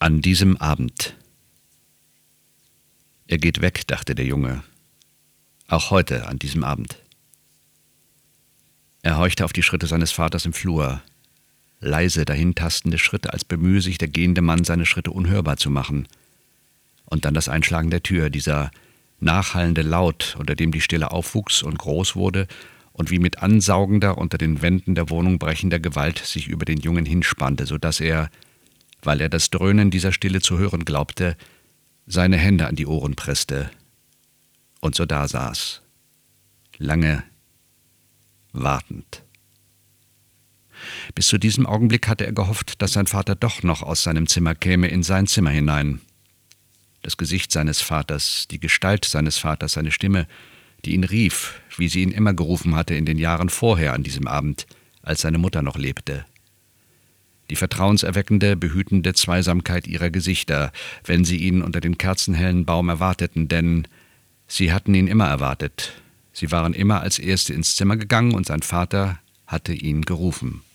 An diesem Abend. Er geht weg, dachte der Junge. Auch heute, an diesem Abend. Er horchte auf die Schritte seines Vaters im Flur. Leise dahintastende Schritte, als bemühe sich der gehende Mann, seine Schritte unhörbar zu machen. Und dann das Einschlagen der Tür, dieser nachhallende Laut, unter dem die Stille aufwuchs und groß wurde und wie mit ansaugender, unter den Wänden der Wohnung brechender Gewalt sich über den Jungen hinspannte, so dass er, weil er das Dröhnen dieser Stille zu hören glaubte, seine Hände an die Ohren presste und so dasaß, lange wartend. Bis zu diesem Augenblick hatte er gehofft, dass sein Vater doch noch aus seinem Zimmer käme, in sein Zimmer hinein. Das Gesicht seines Vaters, die Gestalt seines Vaters, seine Stimme, die ihn rief, wie sie ihn immer gerufen hatte in den Jahren vorher an diesem Abend, als seine Mutter noch lebte. Die vertrauenserweckende, behütende Zweisamkeit ihrer Gesichter, wenn sie ihn unter dem kerzenhellen Baum erwarteten, denn sie hatten ihn immer erwartet. Sie waren immer als Erste ins Zimmer gegangen und sein Vater hatte ihn gerufen.